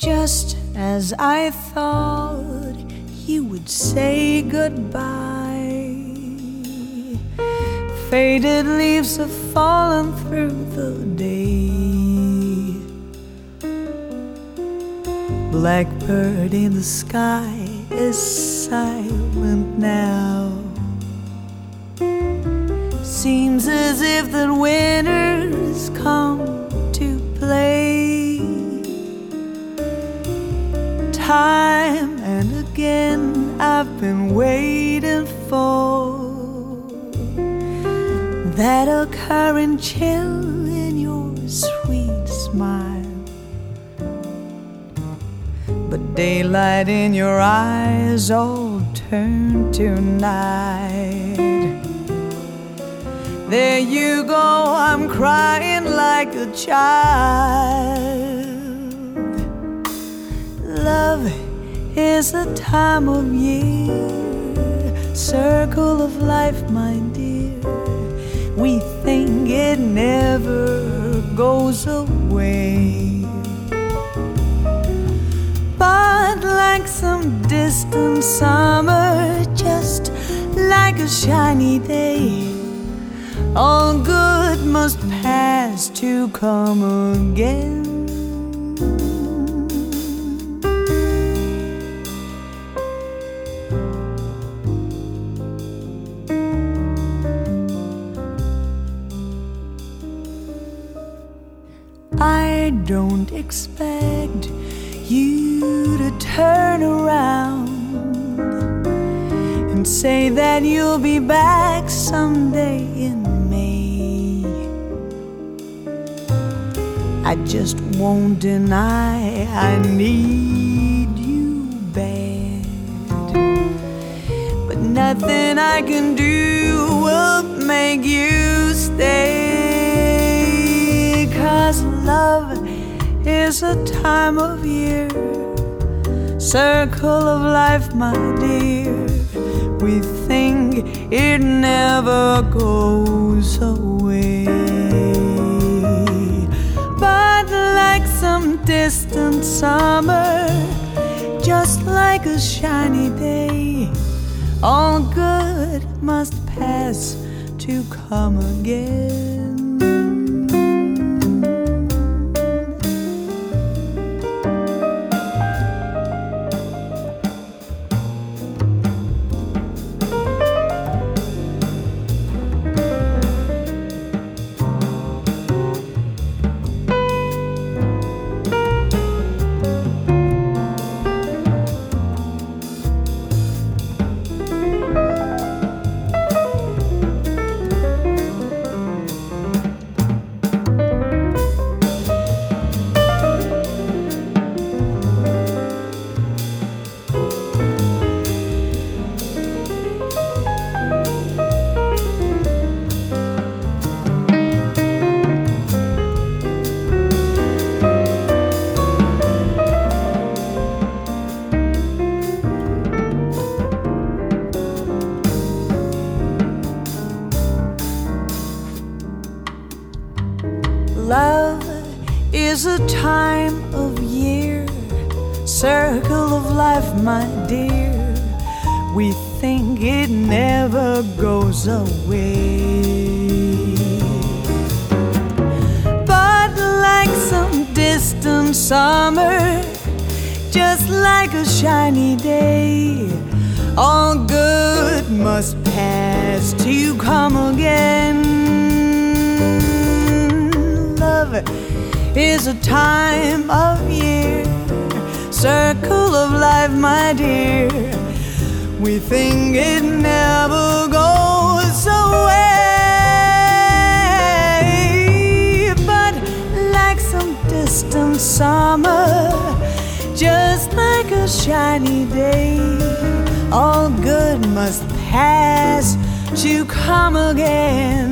just as I thought you would say goodbye. Faded leaves have fallen through the day. Blackbird in the sky is silent now. Seems as if that winter's come to play. Time and again I've been waiting for that occurring chill in your sweet smile. But daylight in your eyes all turned to night. There you go, I'm crying like a child. Love is a time of year, circle of life, my dear. We think it never goes away. But like some distant summer, just like a shiny day, all good must pass to come again. I don't expect you to turn around and say that you'll be back someday in May. I just won't deny I need you bad, but nothing I can do will make you stay. 'Cause love is a time of year, circle of life, my dear. We think it never goes away. But like some distant summer, just like a shiny day, all good must pass to come again. Love is a time of year, circle of life, my dear. We think it never goes away. But like some distant summer, just like a shiny day, all good must pass to come again. Love is a time of year, circle of life, my dear. We think it never goes away. But like some distant summer, just like a shiny day, all good must pass to come again.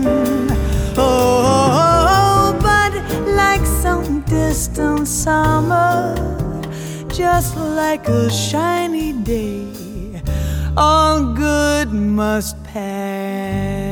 Oh, but like some distant summer, just like a shiny day, all good must pass.